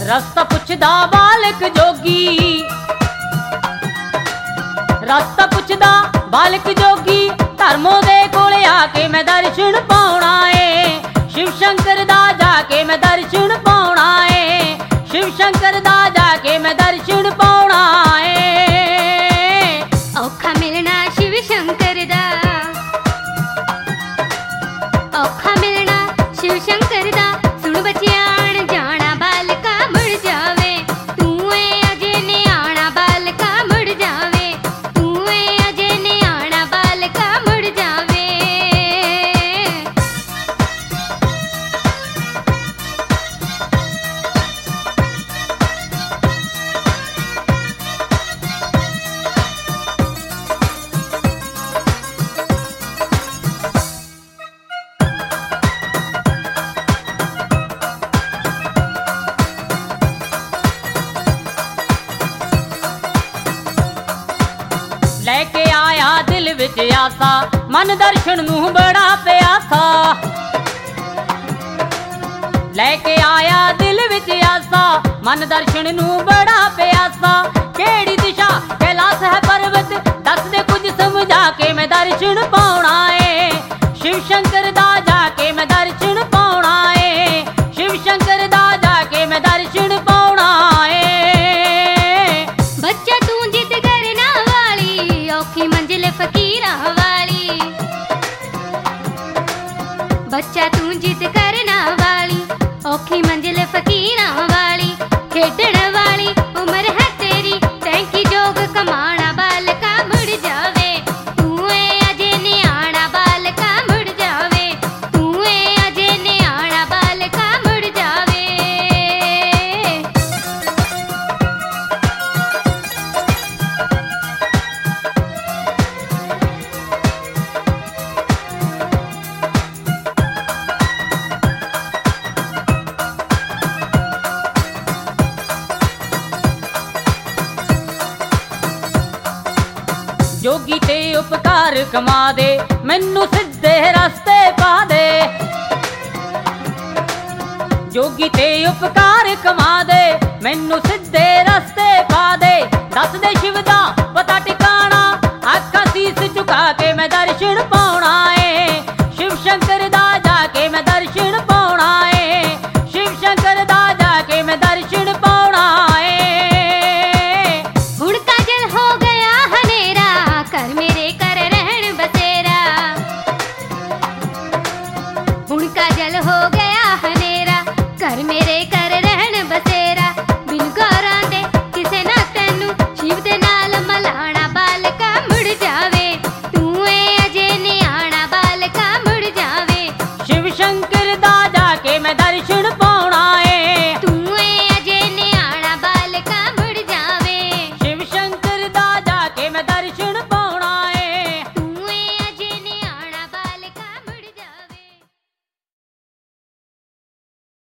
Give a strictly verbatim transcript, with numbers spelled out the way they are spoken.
ਰਸਤਾ ਪੁੱਛਦਾ ਬਾਲਕ ਜੋਗੀ, ਰਸਤਾ ਪੁੱਛਦਾ ਬਾਲਕ ਜੋਗੀ, ਧਰਮੋਂ ਦੇ ਕੋਲੇ ਆ ਕੇ ਮੈਂ ਦਰਸ਼ਨ ਪਾਉਣਾ ਏ, शिव शंकर दा जाके मैं दर्शन पाउणा है, शिव शंकर दा जाके मैं दर्शन पाउणा है। औखा मिलना शिव शंकर दा, औखा मिलना शिव शंकर दा, सुन बचिया आण जाना बालका मुड़ जावे, तू ए अजे ने आना बालका मुड़ जावे, तू ए अजे ने आना बालका मुड़ जावे। लैके आया दिल विच आसा, मन दर्शन नूं बड़ा प्यासा, लैके आया दिल विच आसा, मन दर्शन नूं बड़ा प्यासा, केड़ी दिशा कैलाश है पर्वत, दस दे कुछ समझा के मैं दर्शन पाउणा है, शिव शंकर दा जाके मैं दर्शन पाउणा है, शिव शंकर दा जाके मैं दर्शन पाउणा है। बच्चा तू जिद करना वाली, औखी मंजिल फकीरा वाली, बच्चा तू जिद करना वाली, औखी मंजिल फकीरा वाली, खेडण वाली उम्र है तेरी, तैंकी जोग कमाना बालका मुड़ जावे, तू ए अजे ने आना बालका मुड़ जावे, तू ए अजे ने आना बालका मुड़ जावे। जोगी ते उपकार कमा दे, मैनू सिद्धे रस्ते पा दे, जोगी ते उपकार कमा दे, मैनू सिद्धे रस्ते पा दे, दस दे शिव दा पता ठिकाना, आखा सीस झुका के मैं दर्शन पाउणा है, शिव शंकर दा जाके मैं दर्शन पाउणा है, शिव शंकर दा जाके मैं दर्शन पाउणा है। हुण काजल हो गया हनेरा, कर मेरे